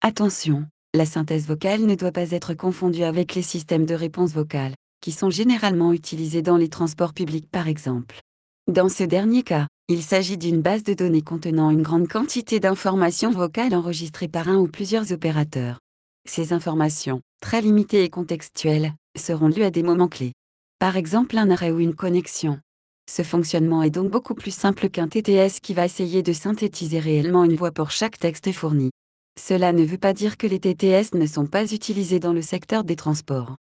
Attention, la synthèse vocale ne doit pas être confondue avec les systèmes de réponse vocale, qui sont généralement utilisés dans les transports publics par exemple. Dans ce dernier cas, il s'agit d'une base de données contenant une grande quantité d'informations vocales enregistrées par un ou plusieurs opérateurs. Ces informations, très limitées et contextuelles, seront lues à des moments clés. Par exemple un arrêt ou une connexion. Ce fonctionnement est donc beaucoup plus simple qu'un TTS qui va essayer de synthétiser réellement une voix pour chaque texte fourni. Cela ne veut pas dire que les TTS ne sont pas utilisés dans le secteur des transports.